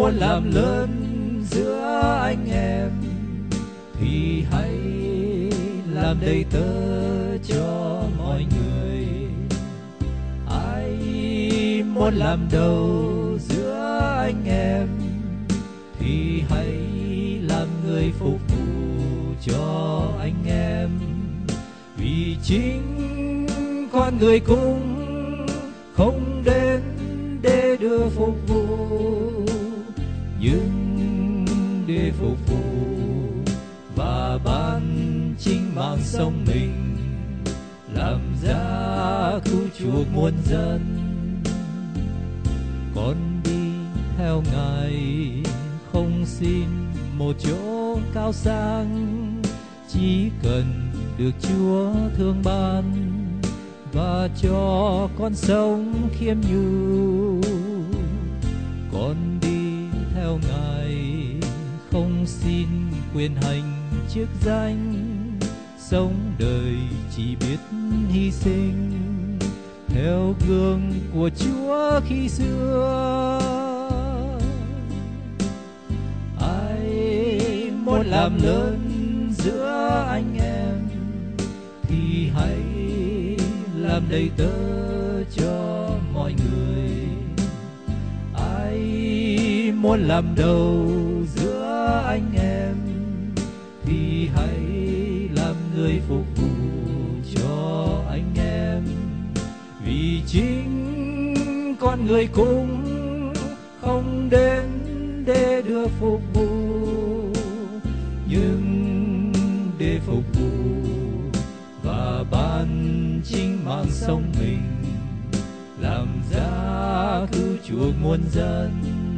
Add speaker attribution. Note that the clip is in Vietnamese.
Speaker 1: muốn làm lớn giữa anh em thì hãy làm đầy tớ cho mọi người. Ai muốn làm đầu giữa anh em thì hãy làm người phục vụ cho anh em. Vì chính con người cũng không đến để đưa phục vụ, nhưng để phục vụ và ban chính mạng sống mình, làm giá cứu chuộc muôn dân. Con đi theo Ngài không xin một chỗ cao sang, chỉ cần được Chúa thương ban và cho con sống khiêm nhu. Con đi theo Ngài không xin quyền hành chức danh, sống đời chỉ biết hy sinh theo gương của Chúa khi xưa. Ai muốn làm lớn giữa anh em thì hãy làm đầy tớ cho mọi người. Ai muốn làm đầu giữa anh em thì hãy làm người phục vụ cho anh em. Vì chính con người cũng không đến để đưa phục vụ, nhưng để phục vụ và ban chính mạng sống mình, làm giá cứu chuộc muôn dân.